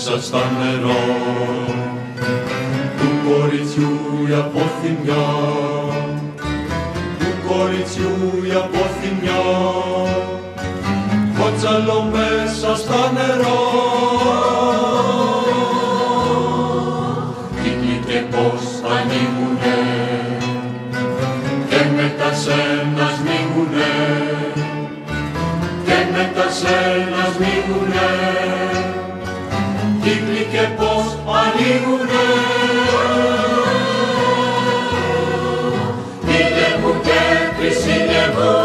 μέσα στα νερά του κοριτσιού η αποθυμιά, του κοριτσιού η αποθυμιά, κότσαλο μέσα στα νερά. Κύκλοι και πώς ανοίγουνε και μετά σένα σμίγουνε, και μετά σένα σμίγουνε, κύκλοι και πώς ανοίγουνε. Πήγε μου και τρισίλιε μου,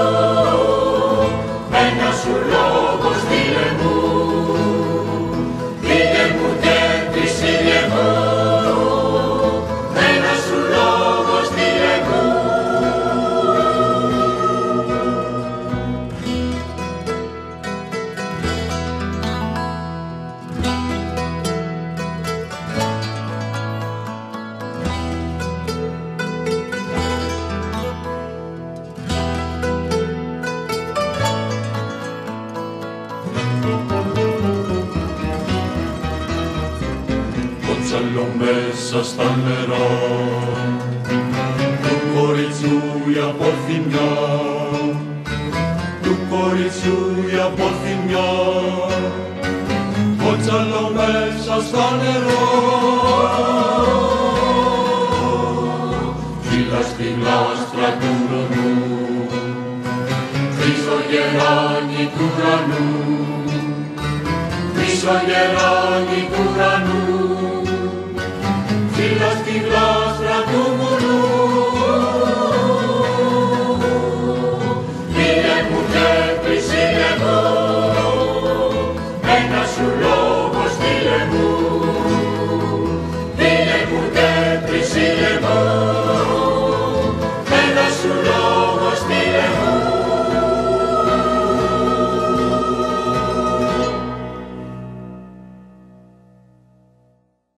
ένα σου λόγο στείλε μου. Πήγε μου και τρισίλιε μου, ένα σου λόγο στείλε μου. Κότσαλο μέσα στα νερά του κοριτσιού η αποθυμιά, του κοριτσιού η αποθυμιά, κότσαλο μέσα στα νερά. Φύλλα στη γλάστρα του ουρανού, Χρυσό γεράνι του ουρανού, Χρυσό γεράνι του ουρανού,